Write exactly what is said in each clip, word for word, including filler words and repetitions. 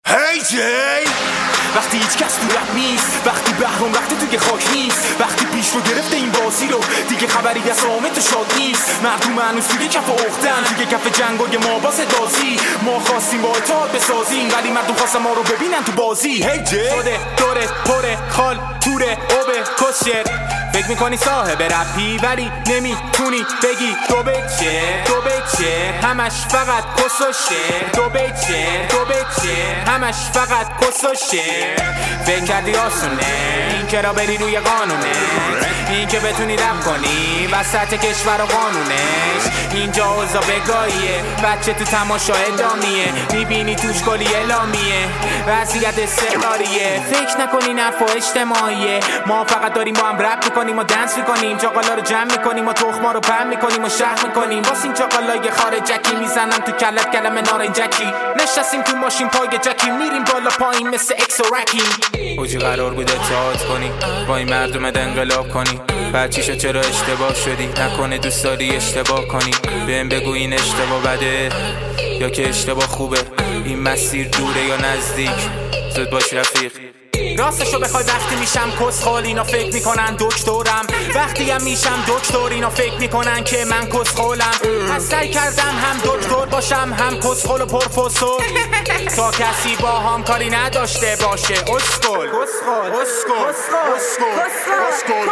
هی جی وقتی هیچ کس تو رپ نیست، وقتی بهرام رفته توی خاک نیست، وقتی پیش رو گرفته این بازی رو دیگه خبری از آمد شاد نیست، مردم هنوز توی کف اختن، توی کف جنگای ما با صدازی، ما خواستیم با اتحاد بسازیم ولی مردم خواستن ما رو ببینن تو بازی. هی جی شده دوره پره خال توره اوبه کسیر، فکر میکنی صاحب رپی ولی نمیتونی بگی دو بچه دو بچه همش فقط کس و شعر، دو بچه دو بچه همش فقط کس و شعر. فکر کردی آسونه این که را بری روی قانونه، این که بتونی رپ کنی وسط کشور و قانونش، اینجا اوضاع بگاهیه، بچه تو تماشا ادامیه، میبینی توش کلی اعلامیه، وضعیت استقراریه، فکر نکنین حرفا اجتماعیه، ما فقط داریم با هم رپ میکنیم و دنس میکنیم، چاقالا رو جمع میکنیم و تخما رو پم میکنیم و شهر میکنیم، واسه این چاقالای خارجکی میزنم تو کلت کلمه نارنجکی، نشستیم تو ماشین پای جکی میریم بالا پایین مثل اکس و رکی. اوجی قرار بود اتحاد کنی با این مردم انقلاب کنی، بچیشو چرا اشتباه شدی، نکنه دوست داری اشتباه کنی، بهم بگو این اشتباه بده یا که اشتباه خوبه، این مسیر دوره یا نزدیک، زود باش رفیق. راستشو بخوای وقتی میشم کسخال اینا فکر میکنن دکترم، وقتی هم میشم دکتر اینا فکر میکنن که من کسخالم، پس سعی کردم هم دکتر باشم هم کسخال و پروفسور تا کسی با هم کاری نداشته باشه. اسکل اسکل اسکل اسکل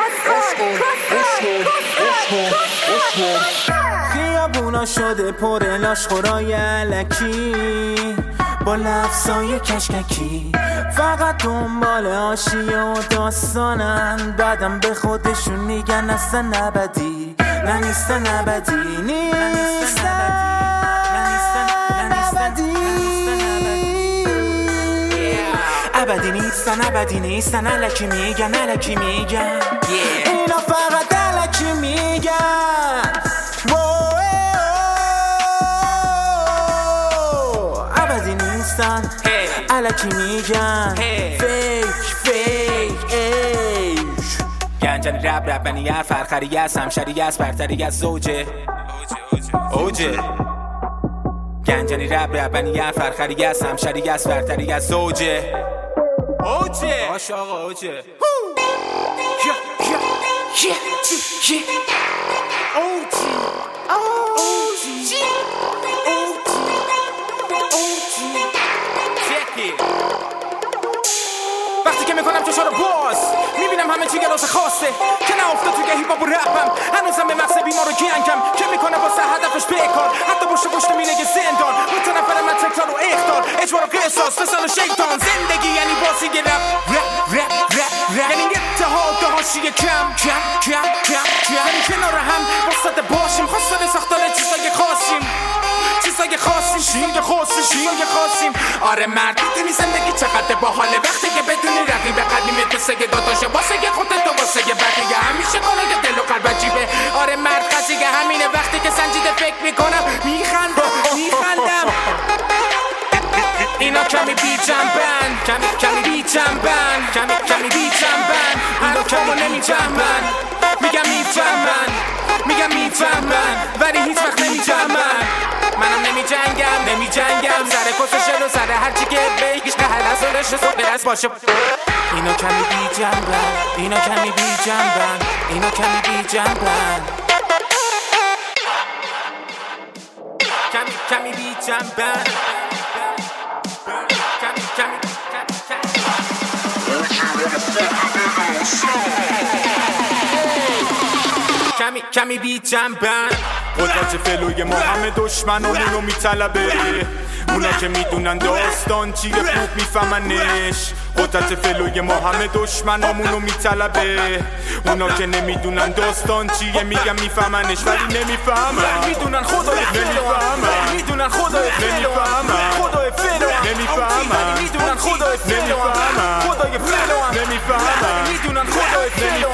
اسکل خیابونا شده پر لاشخورای الکی با لفظای کشککی، فقط دنبال حاشیه و داستانن، بعدم به خودشون میگن اصلا نبدی، نه نیستن ابدی، نیستن ابدی، نیستن ابدی، نیستن الکی میگن الکی میگن اینا فقط الکی میگن، ابدی نیستن الکی میگن، فیک فیک ایش گنجانی رب رب بنی هر فرخری از همشری از برتری از زوجه اوجه، گنجانی رب رب بنی هر فرخری از همشری از برتری از زوجه اوجه باش آقا اوجه یا یا یا یا اوجی اوجی وقتی که میکنم چشا رو باز میبینم همه چی گراز خواسته که نه افته توی هیپ هاپ و رپم، هنوزم به مغز بیمار و گنگم که میکنه واسه هدفش بیکار، حتی باشه پشت مینه زندان متنفر من تکرار و اختار اجبار و قصاص فساد و شیطان، زندگی یعنی بازی رپ رپ رپ رپ یعنی اتحاد و حاشیه کم کم کم کم کم، یعنی کنار هم وسط باشیم، خواستار ساختار چیزای خاصیم چیزای خاصیم چیزای خاصیم چیزای خاصیم. آره مرد میدونی زندگی چقدر باحاله وقتی که بدونی رقیب قدیمت مثل که داداشه واسه که خودت و واسه که بقیه همیشه کنه که دل و قلب عجیبه. آره مرد قضیه همینه وقتی که سنجیده فکر میکنم میخندم میخندم اینا کمی بی جنبن کمی کمی بی جنبن کمی کمی بی جنبن اینا کمو نمی جنبن، میگم میفهمن میگم میفهمن ولی هیچ وقت نمی جنبن، منم نمی جنگم نمی جنگم سر کسشن و سر هرچی که بگیش که هر ازارش رو برس باشه. اینا کمی بی جنبن اینا کمی بی جنبن اینا کمی بی جنبن کمی کمی بی جنبن کمی کمی کمی کمی بی جنبن. قدرت فلوی ما همه دشمنامونو میطلبه، اونا که میدونن داستان چیه خوب میفهمنش، قدرت فلوی ما همه دشمنامونو میطلبه، اونا که نمیدونن داستان چیه میگم میفهمنش ولی نمیفهمن، میدونن خدای نمیفهمن میدونن خدای نمیفهمن خدای فلو نمیفهمن میدونن خدای نمیفهمن خدای فلو نمیفهمن میدونن خدای نمیفهمن